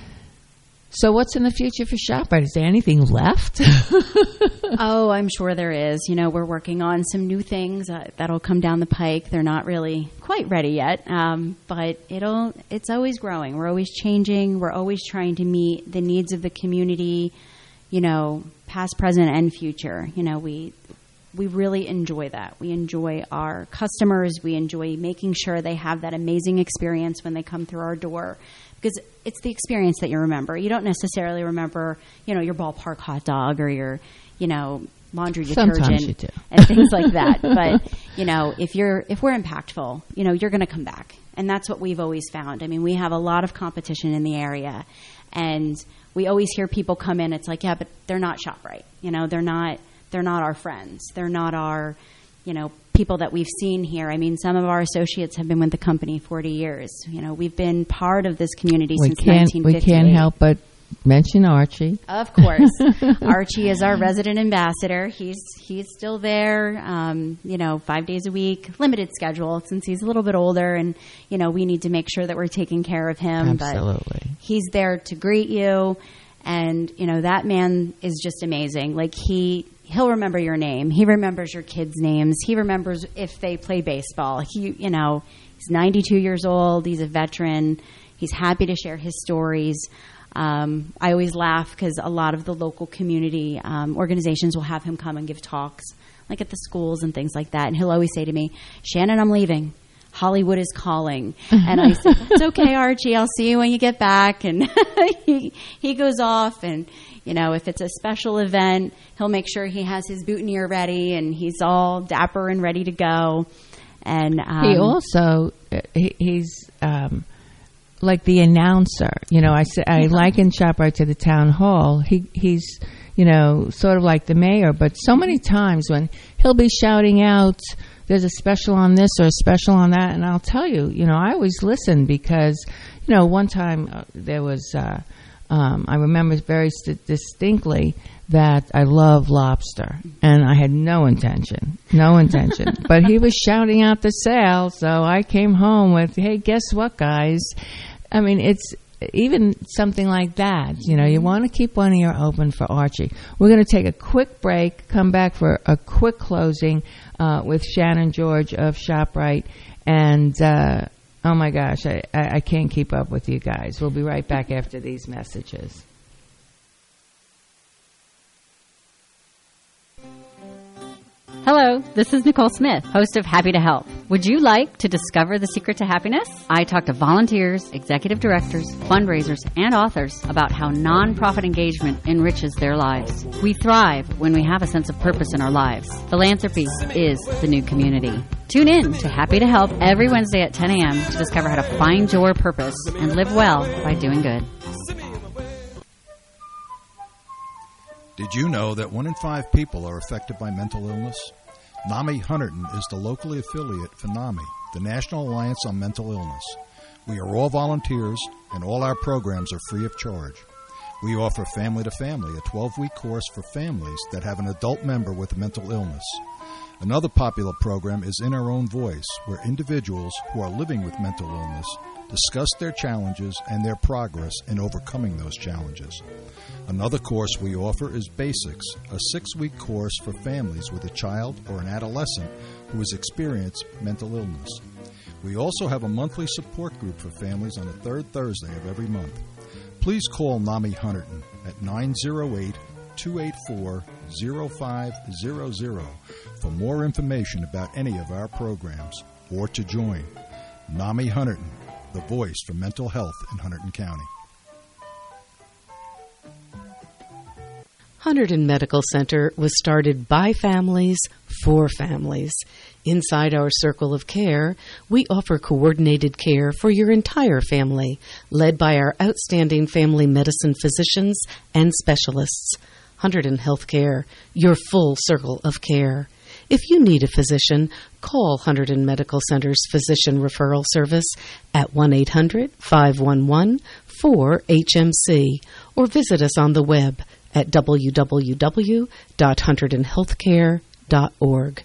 So what's in the future for ShopRite? Is there anything left? Oh, I'm sure there is. You know, we're working on some new things uh, that'll come down the pike. They're not really quite ready yet, um, but it'll. It's always growing. We're always changing. We're always trying to meet the needs of the community, you know, past, present, and future. You know, we we really enjoy that. We enjoy our customers. We enjoy making sure they have that amazing experience when they come through our door. Because it's the experience that you remember. You don't necessarily remember, you know, your ballpark hot dog or your, you know, laundry Sometimes detergent you do. and things like that. But, you know, if you're if we're impactful, you know, you're going to come back. And that's what we've always found. I mean, we have a lot of competition in the area. And we always hear people come in. It's like, yeah, but they're not ShopRite. You know, they're not they're not our friends. They're not our, you know, people that we've seen here. I mean, some of our associates have been with the company forty years. You know, we've been part of this community we since can't, nineteen fifty-eight. We can't help but mention Archie. Of course. Archie is our resident ambassador. He's he's still there, um, you know, five days a week, limited schedule since he's a little bit older, and, you know, we need to make sure that we're taking care of him. Absolutely. But he's there to greet you, and, you know, that man is just amazing. Like, he... He'll remember your name. He remembers your kids' names. He remembers if they play baseball. He, you know, He's ninety-two years old. He's a veteran. He's happy to share his stories. Um, I always laugh because a lot of the local community um, organizations will have him come and give talks, like at the schools and things like that. And he'll always say to me, Shannon, I'm leaving. Hollywood is calling. And I said, it's okay, Archie. I'll see you when you get back. And he, he goes off. And, you know, if it's a special event, he'll make sure he has his boutonniere ready and he's all dapper and ready to go. And um, he also, he, he's um, like the announcer. You know, I, I liken ShopRite to the town hall. He He's, you know, sort of like the mayor. But so many times when he'll be shouting out, there's a special on this or a special on that, and I'll tell you, you know, I always listen because, you know, one time uh, there was, uh, um, I remember very st- distinctly that I love lobster, and I had no intention, no intention. But he was shouting out the sale, so I came home with, hey, guess what, guys? I mean, it's even something like that. You know, you want to keep one ear open for Archie. We're going to take a quick break, come back for a quick closing uh, with Shannon George of ShopRite. And, uh, oh, my gosh, I, I, I can't keep up with you guys. We'll be right back after these messages. Hello, this is Nicole Smith, host of Happy to Help. Would you like to discover the secret to happiness? I talk to volunteers, executive directors, fundraisers, and authors about how nonprofit engagement enriches their lives. We thrive when we have a sense of purpose in our lives. Philanthropy is the new community. Tune in to Happy to Help every Wednesday at ten a.m. to discover how to find your purpose and live well by doing good. Did you know that one in five people are affected by mental illness? NAMI Hunterdon is the locally affiliate for NAMI, the National Alliance on Mental Illness. We are all volunteers, and all our programs are free of charge. We offer Family to Family, a twelve-week course for families that have an adult member with a mental illness. Another popular program is In Our Own Voice, where individuals who are living with mental illness discuss their challenges and their progress in overcoming those challenges. Another course we offer is Basics, a six-week course for families with a child or an adolescent who has experienced mental illness. We also have a monthly support group for families on the third Thursday of every month. Please call NAMI Hunterdon at nine oh eight, two eight four, oh five hundred for more information about any of our programs or to join. NAMI Hunterdon, the voice for mental health in Hunterdon County. Hunterdon Medical Center was started by families for families. Inside our circle of care, we offer coordinated care for your entire family, led by our outstanding family medicine physicians and specialists. Hunterdon Healthcare, your full circle of care. If you need a physician, call Hunterdon Medical Center's Physician Referral Service at one eight hundred, five one one, four H M C or visit us on the web at w w w dot hunterdon healthcare dot org.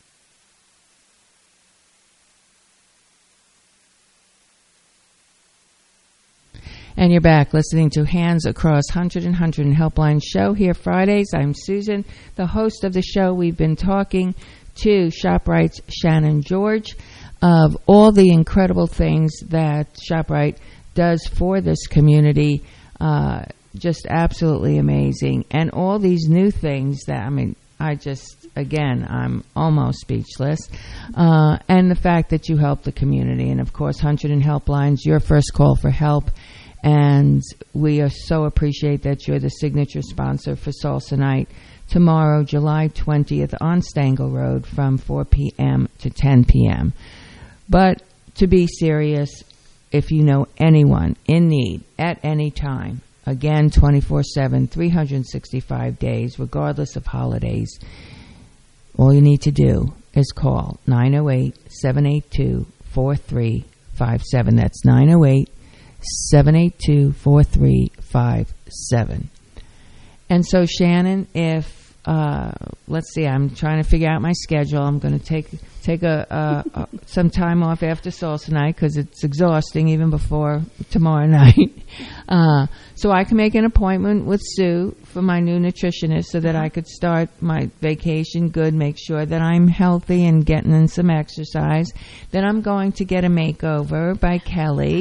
And you're back listening to Hands Across Hunterdon, Hunterdon Helpline Show here Fridays. I'm Susan, the host of the show. We've been talking to ShopRite's Shannon George of all the incredible things that ShopRite does for this community. Uh, just absolutely amazing. And all these new things that, I mean, I just, again, I'm almost speechless. Uh, and the fact that you help the community. And, of course, Hunterdon Helpline's your first call for help. And we are so appreciate that you're the signature sponsor for Salsa Night tomorrow, July twentieth, on Stangl Road from four p.m. to ten p.m. But to be serious, if you know anyone in need at any time, again, twenty-four seven, three hundred sixty-five days, regardless of holidays, all you need to do is call nine oh eight, seven eight two, four three five seven. That's nine oh eight, seven eight two, four three five seven. And so, Shannon, if uh, let's see, I'm trying to figure out my schedule. I'm going to take take a, a, a some time off after salsa night because it's exhausting even before tomorrow night. Uh, so I can make an appointment with Sue for my new nutritionist so that I could start my vacation good, make sure that I'm healthy and getting in some exercise. Then I'm going to get a makeover by Kelly.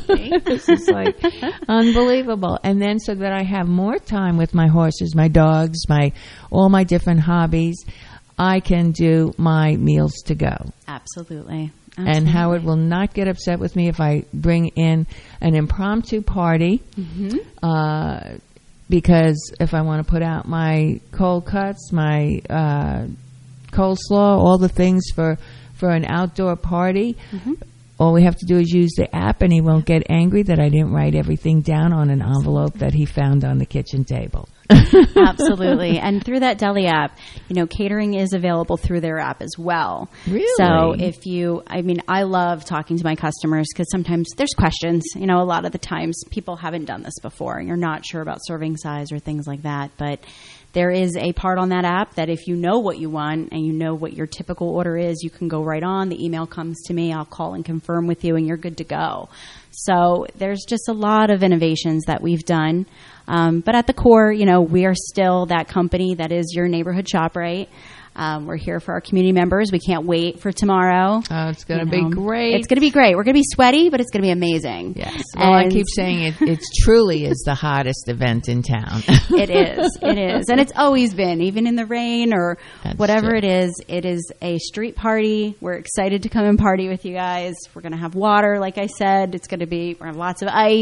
This is like unbelievable. And then so that I have more time with my horses, my dogs, my all my different hobbies, I can do my meals to go. Absolutely. And Absolutely. Howard will not get upset with me if I bring in an impromptu party. Mm-hmm. Uh, because if I want to put out my cold cuts, my uh, coleslaw, all the things for, for an outdoor party, mm-hmm. all we have to do is use the app, and he won't get angry that I didn't write everything down on an envelope that he found on the kitchen table. Absolutely. And through that Deli app, you know, catering is available through their app as well. Really? So if you, I mean, I love talking to my customers because sometimes there's questions. You know, a lot of the times people haven't done this before and you're not sure about serving size or things like that. But there is a part on that app that if you know what you want and you know what your typical order is, you can go right on. The email comes to me. I'll call and confirm with you and you're good to go. So there's just a lot of innovations that we've done. Um, but at the core, you know, we are still that company that is your neighborhood ShopRite. Um, we're here for our community members. We can't wait for tomorrow. Oh, it's going to be great. It's going to be great. We're going to be sweaty, but it's going to be amazing. Yes. Well, and I keep saying it, it truly is the hottest event in town. It is. It is. And it's always been, even in the rain or That's whatever true. it is. It is a street party. We're excited to come and party with you guys. We're going to have water, like I said. It's going to be, we're going to have lots of ice.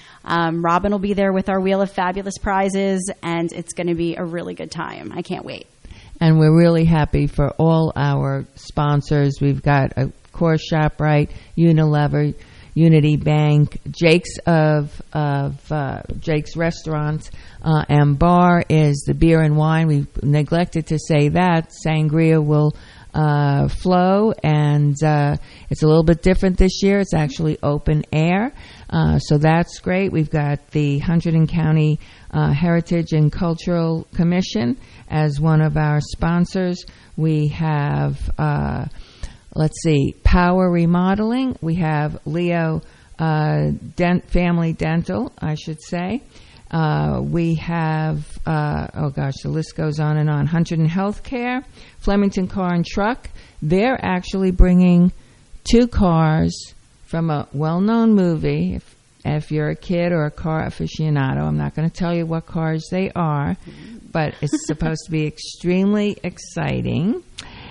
Um, Robin will be there with our Wheel of Fabulous prizes, and it's going to be a really good time. I can't wait. And we're really happy for all our sponsors. We've got, of course, ShopRite, Unilever, Unity Bank, Jake's of of uh, Jake's Restaurant uh, and Bar is the beer and wine. We neglected to say that Sangria will uh, flow, and uh, it's a little bit different this year. It's actually open air, uh, so that's great. We've got the Hunterdon County uh, Heritage and Cultural Commission as one of our sponsors. We have, uh, let's see, Power Remodeling. We have Leo uh, Dent Family Dental, I should say. Uh, we have, uh, oh gosh, the list goes on and on. Hunterdon Healthcare, Flemington Car and Truck. They're actually bringing two cars from a well-known movie. If, if you're a kid or a car aficionado, I'm not going to tell you what cars they are, but it's supposed to be extremely exciting.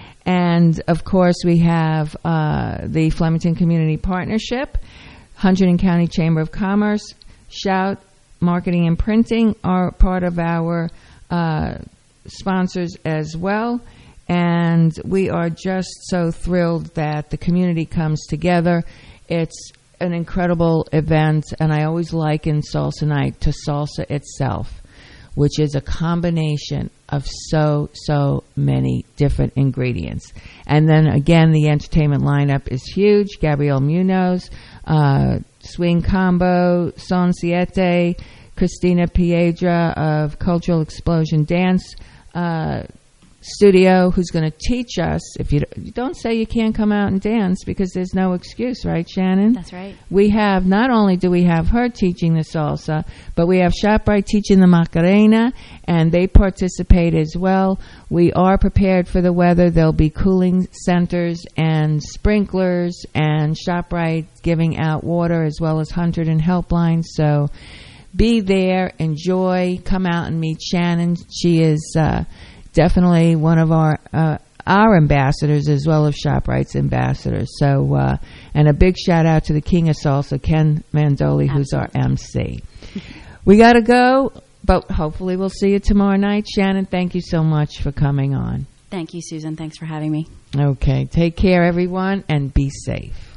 And, of course, we have uh, the Flemington Community Partnership, Hunterdon County Chamber of Commerce, Shout, Marketing and Printing are part of our uh, sponsors as well. And we are just so thrilled that the community comes together. It's an incredible event, and I always liken Salsa Night to salsa itself, which is a combination of so, so many different ingredients. And then, again, the entertainment lineup is huge. Gabrielle Munoz, uh, Swing Combo, Son Siete, Christina Piedra of Cultural Explosion Dance uh, Studio, who's going to teach us. If you, you don't say you can't come out and dance, because there's no excuse, right, Shannon? That's right. We have, not only do we have her teaching the salsa, but we have ShopRite teaching the Macarena, and they participate as well. We are prepared for the weather. There'll be cooling centers and sprinklers, and ShopRite giving out water, as well as Hunterdon Helpline. So be there, enjoy, come out and meet Shannon. She is uh, definitely one of our uh, our ambassadors, as well as ShopRite's ambassadors. So, uh, and a big shout out to the King of Salsa, Ken Mandoli, who's our M C. We got to go, but hopefully we'll see you tomorrow night. Shannon, thank you so much for coming on. Thank you, Susan. Thanks for having me. Okay, take care, everyone, and be safe.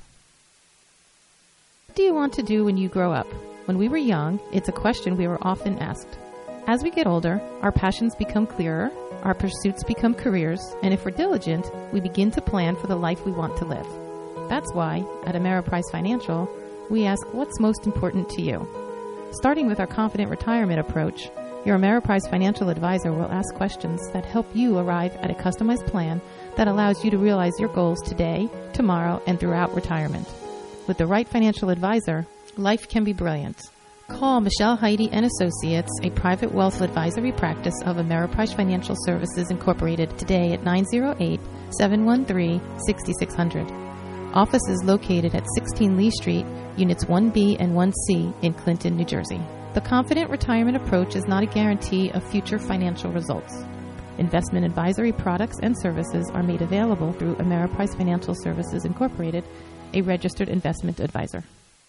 What do you want to do when you grow up? When we were young, it's a question we were often asked. As we get older, our passions become clearer, our pursuits become careers, and if we're diligent, we begin to plan for the life we want to live. That's why, at Ameriprise Financial, we ask what's most important to you. Starting with our Confident Retirement approach, Your Ameriprise financial advisor will ask questions that help you arrive at a customized plan that allows you to realize your goals today, tomorrow, and throughout retirement. With the right financial advisor, life can be brilliant. Call Michelle Heidi and Associates, a private wealth advisory practice of Ameriprise Financial Services Incorporated, today at nine oh eight, seven one three, six six zero zero. Office is located at sixteen Lee Street, Units one B and one C in Clinton, New Jersey. The Confident Retirement Approach is not a guarantee of future financial results. Investment advisory products and services are made available through Ameriprise Financial Services Incorporated, a registered investment advisor.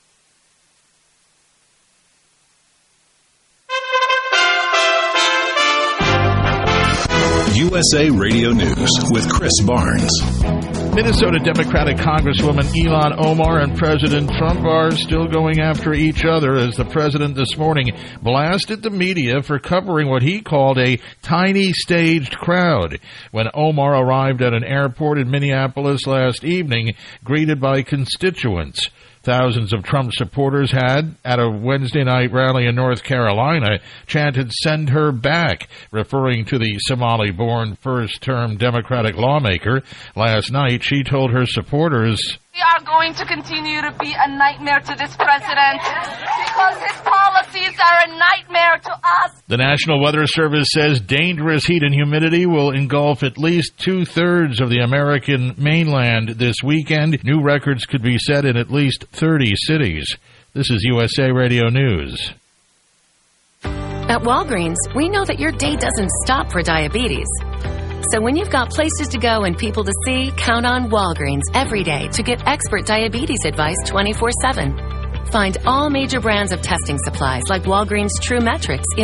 U S A Radio News with Chris Barnes. Minnesota Democratic Congresswoman Ilhan Omar and President Trump are still going after each other as the president this morning blasted the media for covering what he called a tiny staged crowd when Omar arrived at an airport in Minneapolis last evening, greeted by constituents. Thousands of Trump supporters had, at a Wednesday night rally in North Carolina, chanted "Send her back," referring to the Somali-born first-term Democratic lawmaker. Last night, she told her supporters, "We are going to continue to be a nightmare to this president because his policies are a nightmare to us." The National Weather Service says dangerous heat and humidity will engulf at least two-thirds of the American mainland this weekend. New records could be set in at least thirty cities. This is U S A Radio News. At Walgreens, we know that your day doesn't stop for diabetes. So when you've got places to go and people to see, count on Walgreens every day to get expert diabetes advice twenty-four seven. Find all major brands of testing supplies like Walgreens True Metrics in